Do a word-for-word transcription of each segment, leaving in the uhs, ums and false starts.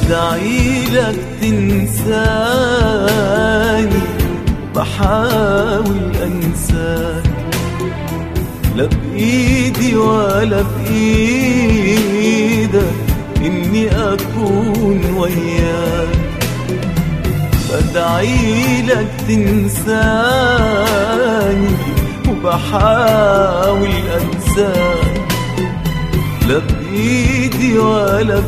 بدعيلك تنساني بحاول أنساك، لا بإيدي ولا بإيدك إني أكون وياك. بدعيلك تنساني وبحاول أنساك، لا بإيدي ولا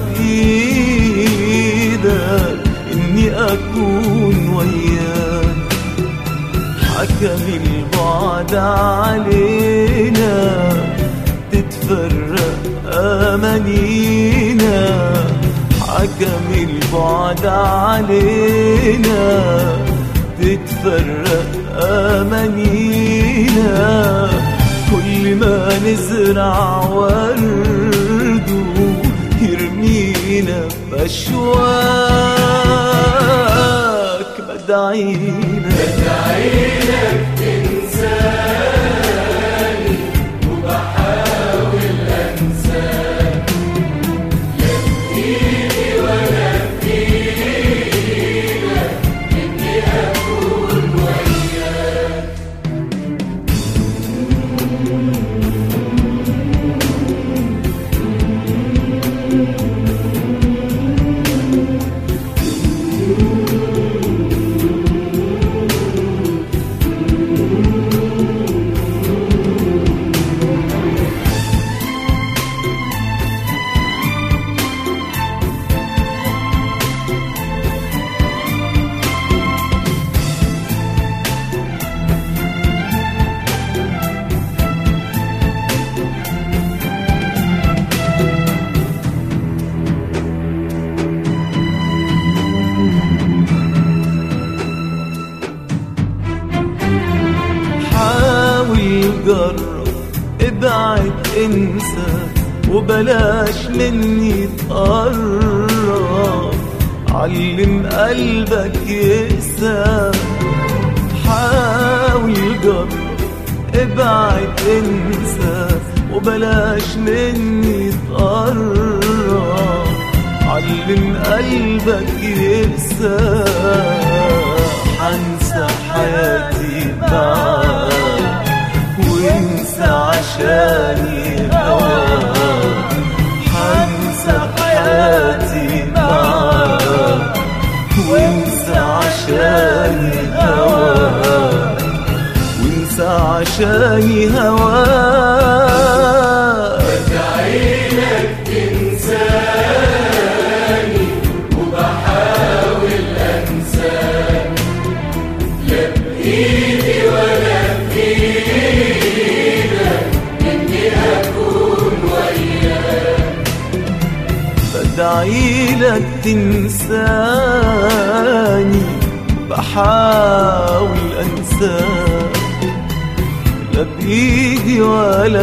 بإيدك إني أكون وياك. حكم البعد علينا تتفرق أمانينا، حكم البعد علينا تتفرق أمانينا. كل ما نزرع ورد يرمينا بأشواك. بدعيلك بدعيلك تنساني وبحاول أنساك، لا بإيدي ولا بإيدك إني أكون وياك. جرب ابعد انسى وبلاش مني تقرب، علم قلبك يقسى. حاول جرب ابعد انسى وبلاش مني تقرب، علم قلبك يقسى. حنسى حياتي معاك وانسى عشاني هواك، حنسى حياتي معاك وانسى عشاني هواك، وانسى عشاني هواك. بدعيلك تنساني وبحاول أنساك، لا بإيدي ولا بإيدك إني أكون وياك. بدعيلك تنساني بحاول أنساك، لا بإيدي ولا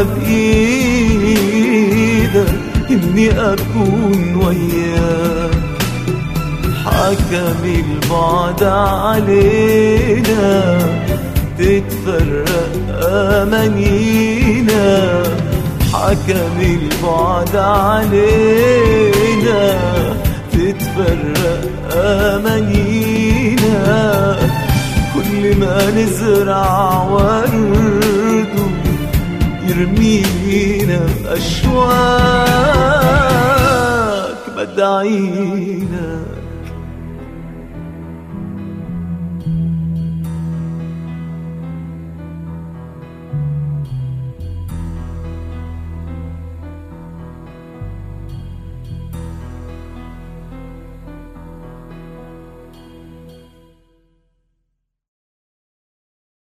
بإيدك إني أكون وياك. حكم البعد علينا تتفرق أمانينا، حكم البعد علينا تتفرق أمانينا. كل ما نزرع ورد يرمينا بأشواك. بدعيلك